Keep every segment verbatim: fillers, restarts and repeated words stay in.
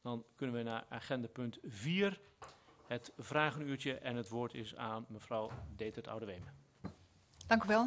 Dan kunnen we naar agenda punt vier, het vragenuurtje. En het woord is aan mevrouw Detert Oudeweem. Dank u wel.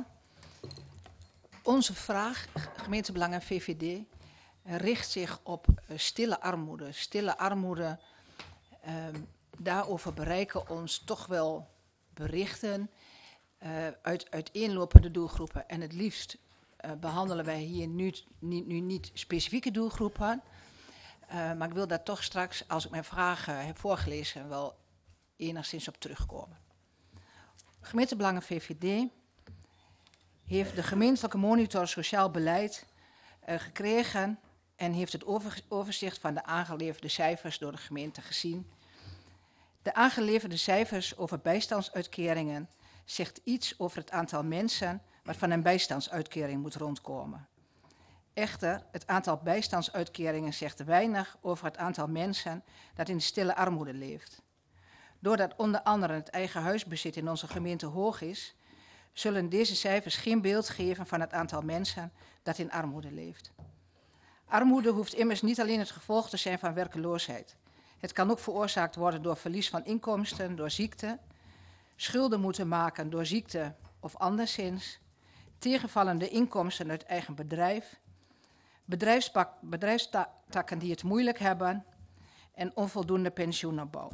Onze vraag, gemeentebelangen V V D, richt zich op uh, stille armoede. Stille armoede, uh, daarover bereiken ons toch wel berichten uh, uit uiteenlopende doelgroepen. En het liefst uh, behandelen wij hier nu, nu, nu niet specifieke doelgroepen. Uh, maar ik wil daar toch straks, als ik mijn vragen heb voorgelezen, wel enigszins op terugkomen. Gemeentebelangen V V D heeft de gemeentelijke monitor sociaal beleid uh, gekregen en heeft het over, overzicht van de aangeleverde cijfers door de gemeente gezien. De aangeleverde cijfers over bijstandsuitkeringen zegt iets over het aantal mensen waarvan een bijstandsuitkering moet rondkomen. Echter, het aantal bijstandsuitkeringen zegt weinig over het aantal mensen dat in stille armoede leeft. Doordat onder andere het eigen huisbezit in onze gemeente hoog is, zullen deze cijfers geen beeld geven van het aantal mensen dat in armoede leeft. Armoede hoeft immers niet alleen het gevolg te zijn van werkeloosheid. Het kan ook veroorzaakt worden door verlies van inkomsten, door ziekte, schulden moeten maken door ziekte of anderszins, tegenvallende inkomsten uit eigen bedrijf, bedrijfstakken die het moeilijk hebben en onvoldoende pensioenopbouw.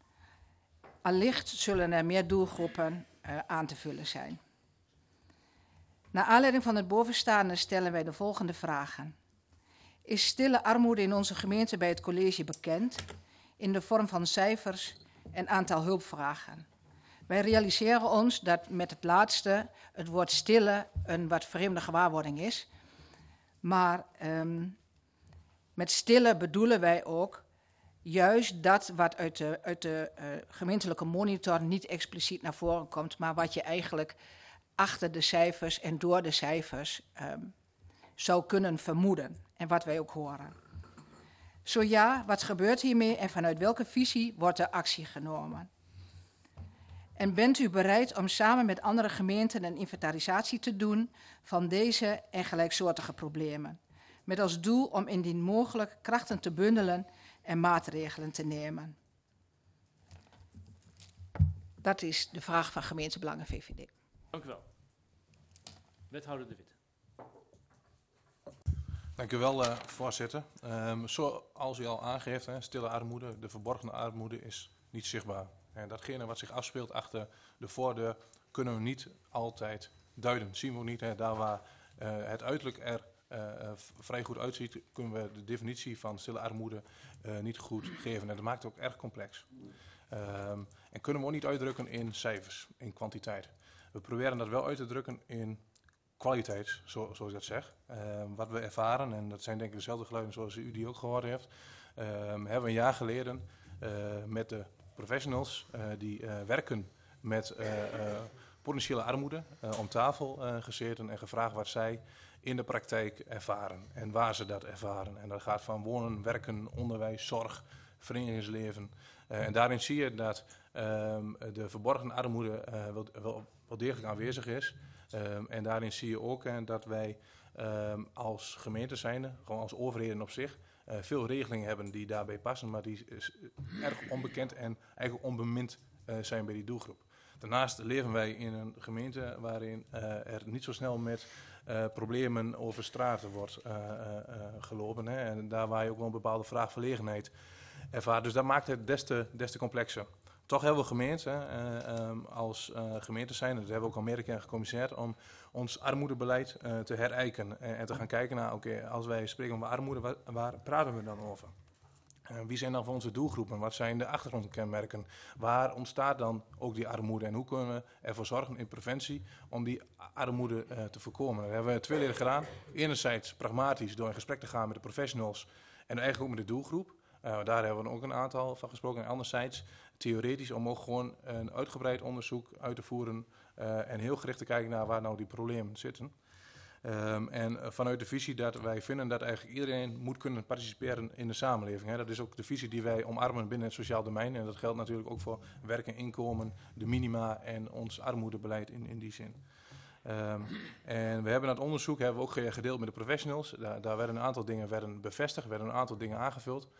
Allicht zullen er meer doelgroepen uh, aan te vullen zijn. Naar aanleiding van het bovenstaande stellen wij de volgende vragen. Is stille armoede in onze gemeente bij het college bekend in de vorm van cijfers en aantal hulpvragen? Wij realiseren ons dat met het laatste het woord stille een wat vreemde gewaarwording is. Maar um, met stille bedoelen wij ook juist dat wat uit de, uit de uh, gemeentelijke monitor niet expliciet naar voren komt, maar wat je eigenlijk achter de cijfers en door de cijfers um, zou kunnen vermoeden en wat wij ook horen. Zo ja, wat gebeurt hiermee en vanuit welke visie wordt er actie genomen? En bent u bereid om samen met andere gemeenten een inventarisatie te doen van deze en gelijksoortige problemen? Met als doel om indien mogelijk krachten te bundelen en maatregelen te nemen. Dat is de vraag van gemeentebelangen V V D. Dank u wel. Wethouder De Wit. Dank u wel, uh, voorzitter. Um, zoals u al aangeeft, hè, stille armoede, de verborgene armoede is niet zichtbaar. En datgene wat zich afspeelt achter de voordeur kunnen we niet altijd duiden. Zien we ook niet. Hè, daar waar uh, het uiterlijk er uh, uh, vrij goed uitziet, kunnen we de definitie van stille armoede uh, niet goed geven. En dat maakt het ook erg complex. Um, en kunnen we ook niet uitdrukken in cijfers, in kwantiteit. We proberen dat wel uit te drukken in kwaliteit, zo, zoals ik dat zeg. Um, wat we ervaren, en dat zijn denk ik dezelfde geluiden zoals u die ook gehoord heeft, um, hebben we een jaar geleden uh, met de professionals uh, die uh, werken met uh, uh, potentiële armoede uh, om tafel uh, gezeten en gevraagd wat zij in de praktijk ervaren en waar ze dat ervaren. En dat gaat van wonen, werken, onderwijs, zorg, verenigingsleven. Uh, en daarin zie je dat um, de verborgen armoede uh, wel, wel, wel degelijk aanwezig is. Um, en daarin zie je ook uh, dat wij um, als gemeente zijnde, gewoon als overheden op zich, uh, veel regelingen hebben die daarbij passen, maar die is erg onbekend en eigenlijk onbemind uh, zijn bij die doelgroep. Daarnaast leven wij in een gemeente waarin uh, er niet zo snel met uh, problemen over straten wordt uh, uh, uh, gelopen. Hè, en daar waar je ook wel een bepaalde vraagverlegenheid ervaart. Dus dat maakt het des te, des te complexer. Toch hebben we gemeenten uh, um, als uh, gemeente zijn, dat hebben we ook al meerdere keren gecommuniceerd, om ons armoedebeleid uh, te herijken en, en te gaan kijken naar, oké, okay, als wij spreken over armoede, waar, waar praten we dan over? Uh, wie zijn dan voor onze doelgroepen? Wat zijn de achtergrondkenmerken? Waar ontstaat dan ook die armoede? En hoe kunnen we ervoor zorgen in preventie om die armoede uh, te voorkomen? Dat hebben we tweeledig gedaan. Enerzijds pragmatisch door in gesprek te gaan met de professionals en eigenlijk ook met de doelgroep. Uh, daar hebben we ook een aantal van gesproken. En anderzijds theoretisch om ook gewoon een uitgebreid onderzoek uit te voeren uh, en heel gericht te kijken naar waar nou die problemen zitten. Um, en vanuit de visie dat wij vinden dat eigenlijk iedereen moet kunnen participeren in de samenleving. Hè. Dat is ook de visie die wij omarmen binnen het sociaal domein. En dat geldt natuurlijk ook voor werk en inkomen, de minima en ons armoedebeleid in, in die zin. Um, en we hebben dat onderzoek hebben we ook gedeeld met de professionals. Daar, daar werden een aantal dingen werden bevestigd, werden een aantal dingen aangevuld.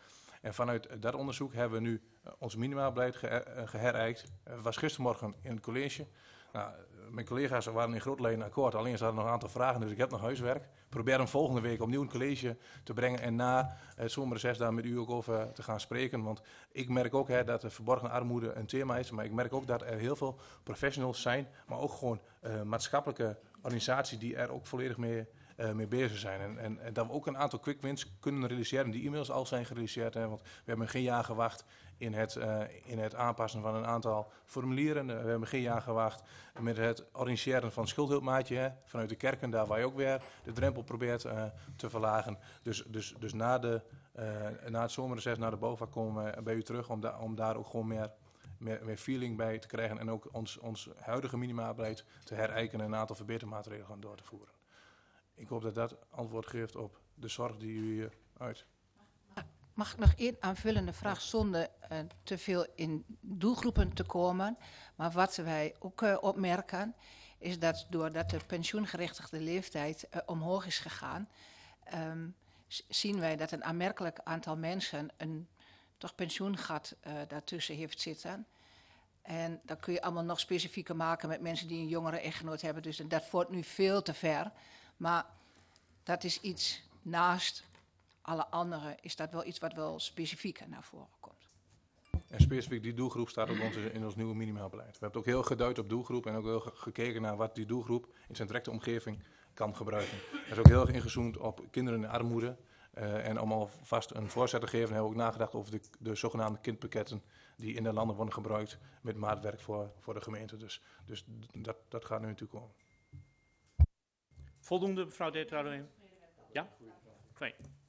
En vanuit dat onderzoek hebben we nu uh, ons minimabeleid ge uh, geherijkt. Het uh, was gistermorgen in het college. Nou, mijn collega's waren in grote lijnen akkoord, alleen ze hadden nog een aantal vragen, dus ik heb nog huiswerk. Ik probeer hem volgende week opnieuw in het college te brengen en na het zomerreces daar met u ook over te gaan spreken. Want ik merk ook hè, dat de verborgen armoede een thema is, maar ik merk ook dat er heel veel professionals zijn, maar ook gewoon uh, maatschappelijke organisaties die er ook volledig mee, uh, mee bezig zijn. En, en, en dat we ook een aantal quick wins kunnen realiseren. Die e-mails al zijn gerealiseerd, hè, want we hebben geen jaar gewacht in het, uh, in het aanpassen van een aantal formulieren. Uh, we hebben geen jaar gewacht met het organiseren van schuldhulpmaatje hè, vanuit de kerken, daar waar je ook weer de drempel probeert uh, te verlagen. Dus, dus, dus na, de, uh, na het zomerreces, na de BOVAG komen we bij u terug om, da om daar ook gewoon meer, meer, meer feeling bij te krijgen en ook ons, ons huidige minimabeleid te herijken en een aantal verbetermaatregelen gaan door te voeren. Ik hoop dat dat antwoord geeft op de zorg die u hier uit. Mag ik nog één aanvullende vraag zonder uh, te veel in doelgroepen te komen. Maar wat wij ook uh, opmerken is dat doordat de pensioengerechtigde leeftijd uh, omhoog is gegaan, um, zien wij dat een aanmerkelijk aantal mensen een toch pensioengat uh, daartussen heeft zitten. En dan kun je allemaal nog specifieker maken met mensen die een jongere echtgenoot hebben. Dus dat voert nu veel te ver. Maar dat is iets naast alle anderen, is dat wel iets wat wel specifieker naar voren komt. En specifiek die doelgroep staat ook ons in ons nieuwe minimaalbeleid. We hebben ook heel geduid op doelgroep en ook heel gekeken naar wat die doelgroep in zijn directe omgeving kan gebruiken. Er is ook heel erg ingezoomd op kinderen in armoede. Uh, en om alvast een voorzet te geven, hebben we ook nagedacht over de, de zogenaamde kindpakketten die in de landen worden gebruikt met maatwerk voor, voor de gemeente. Dus, dus dat, dat gaat nu natuurlijk komen. Voldoende, mevrouw Detradoen? Ja? Twee.